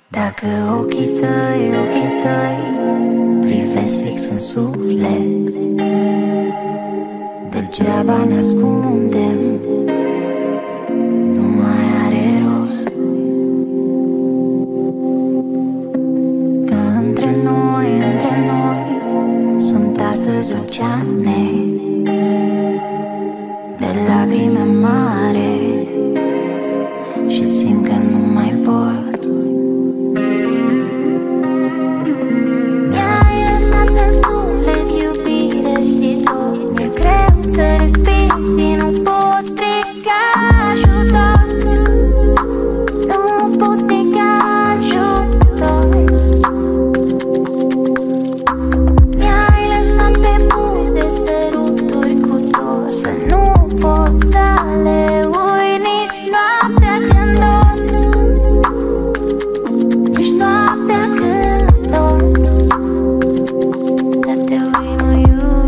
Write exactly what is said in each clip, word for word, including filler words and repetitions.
Dacă ochii tăi, ochii tăi privesc fix în suflet, degeaba ne ascundem, nu mai are rost. Că între noi, între noi sunt astăzi oceane de lacrime mare și simt că nu mai pot. Să respiri și nu pot striga ajutor, nu pot striga ajutor. Mi-ai lăsat pe buze săruturi cu tot, să nu pot să le uit nici noaptea când dor, nici noaptea când dor. Să te uit nu iubesc.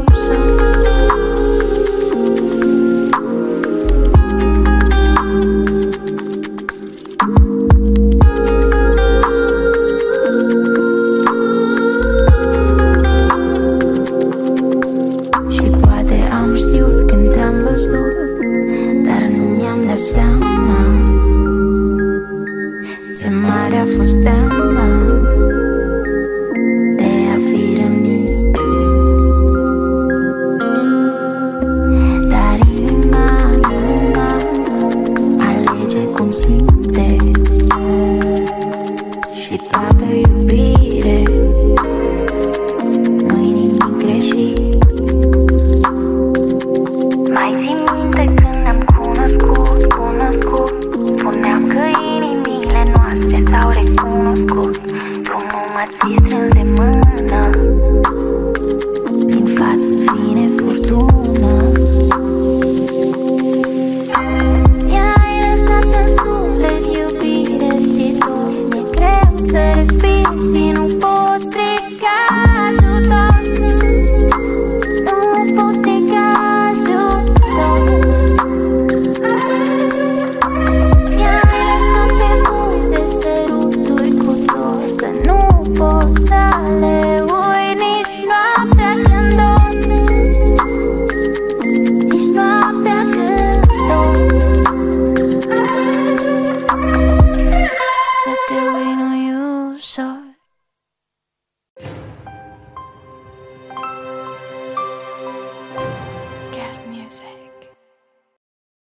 Dar nu mi-am dat seama ce mare a fost teama de a fi rănit. Dar inima, inima alege cum simte și toată iubire nu-i nimic greșit. Mai ții minte când ne-am cunoscut, cunoscut? Spuneam că inimile noastre s-au recunoscut. Tu nu mă ții strâns de